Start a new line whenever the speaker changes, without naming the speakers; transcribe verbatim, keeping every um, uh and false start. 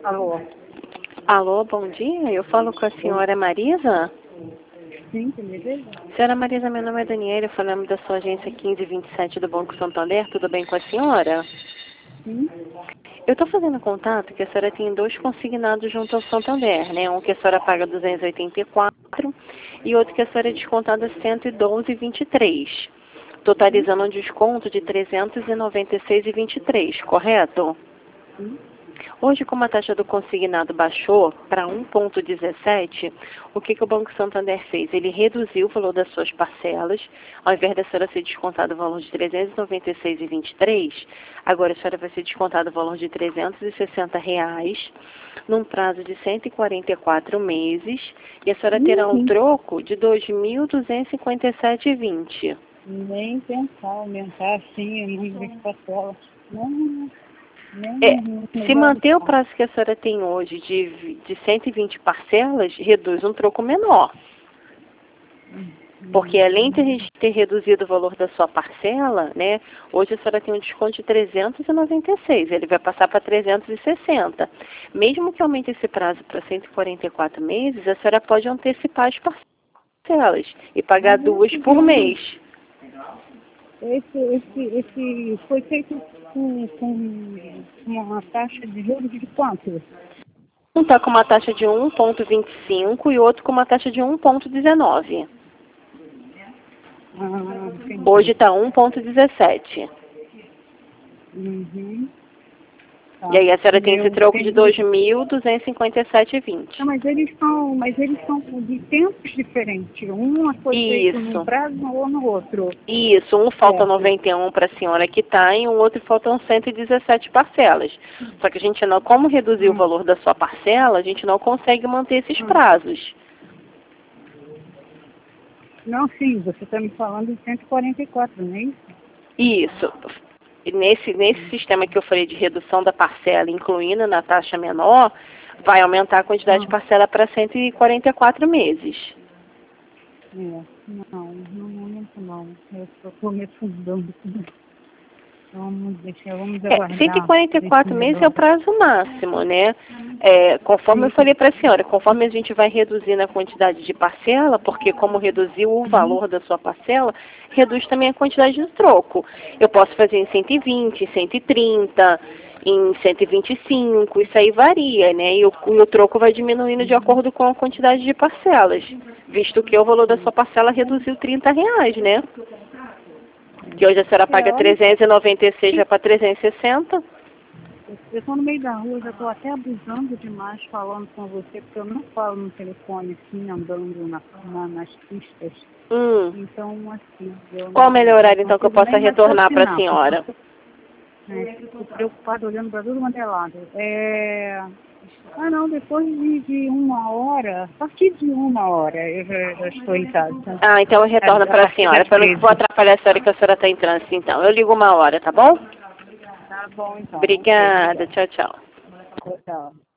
Alô?
Alô, bom dia. Eu falo com a senhora Marisa?
Sim, que me veja?
Senhora Marisa, meu nome é Daniela, falamos da sua agência quinze vinte e sete do Banco Santander. Tudo bem com a senhora?
Sim.
Eu estou fazendo contato que a senhora tem dois consignados junto ao Santander, né? Um que a senhora paga duzentos e oitenta e quatro e outro que a senhora é descontada cento e doze e vinte e três, totalizando um desconto de trezentos e noventa e seis e vinte e três, correto?
Sim.
Hoje, como a taxa do consignado baixou para um vírgula dezessete, o que, que o Banco Santander fez? Ele reduziu o valor das suas parcelas, ao invés da senhora ser descontado o valor de trezentos e noventa e seis e vinte e três, agora a senhora vai ser descontado o valor de trezentos e sessenta reais, num prazo de cento e quarenta e quatro meses, e a senhora terá um
Uhum.
troco de dois mil duzentos e cinquenta e sete e vinte.
Nem pensar, aumentar assim o número de parcelas. Não, não, nem
É,
não,
se
não vai
manter o
arriscar.
prazo que a senhora tem hoje de, de cento e vinte parcelas, reduz um troco menor. Porque além de a gente ter reduzido o valor da sua parcela, né, hoje a senhora tem um desconto de trezentos e noventa e seis, ele vai passar para trezentos e sessenta. Mesmo que aumente esse prazo para cento e quarenta e quatro meses, a senhora pode antecipar as parcelas e pagar
Mas
duas
esse,
por mês.
esse, esse, esse foi feito com, com uma taxa de juros de quanto?
Um está com uma taxa de um vírgula vinte e cinco e outro com uma taxa de um vírgula dezenove.
Ah, entendi.
Hoje está um vírgula dezessete.
Uhum. Tá.
E aí a senhora tem esse
Eu
troco de
tenho...
dois mil duzentos e cinquenta e sete e vinte.
Não, mas eles são, mas eles são de tempos diferentes. Um foi feito num
Isso,
prazo ou no outro.
isso. Um falta
Certo.
noventa e um para a senhora que está e um outro faltam cento e dezessete parcelas. Só que a gente não, como reduziu o
Hum.
valor da sua parcela, a gente não consegue manter esses
Hum.
prazos.
Não, sim, você está me falando de cento e quarenta e quatro, não é isso?
Isso. Nesse, nesse sistema que eu falei de redução da parcela, incluindo na taxa menor, vai aumentar a quantidade de
Hum.
parcela para cento e quarenta e quatro meses.
É, não, não, muito não. Eu estou me afundando. Vamos deixar, vamos
É, cento e
aguardar
quarenta e
esse
quatro meses é o
negócio.
prazo máximo, né? É, conforme eu
Sim.
falei para a senhora, conforme a gente vai reduzindo a quantidade de parcela, porque como reduziu o
Uhum.
valor da sua parcela, reduz também a quantidade de troco. Eu posso fazer em cento e vinte, cento e trinta, em cento e vinte e cinco, isso aí varia, né? E o, e o troco vai diminuindo de acordo com a quantidade de parcelas, visto que o valor da sua parcela reduziu trinta reais, né? Que hoje a senhora
É,
paga
olha,
trezentos e noventa e seis, vai para trezentos e sessenta.
eu estou no meio da rua, já estou até abusando demais falando com você, porque eu não falo no telefone assim, andando na, na, nas pistas.
Hum.
Então, assim, eu
Qual o
não,
melhor
não
horário, então, que eu
consigo
possa
nem
retornar para a
raciocinar.
senhora?
Estou preocupada olhando para tudo quanto é lado. É... Ah, não, depois de, de uma hora, a partir de uma hora eu já, já estou em casa.
Ah, então eu
A,
retorno
a
para a
partir
senhora,
das
para não vou
treze.
atrapalhar a senhora que a senhora está em trânsito, então. Eu ligo uma hora, tá bom?
Tá bom, então. Ok,
Obrigada.
obrigada.
Tchau, tchau.
Tchau.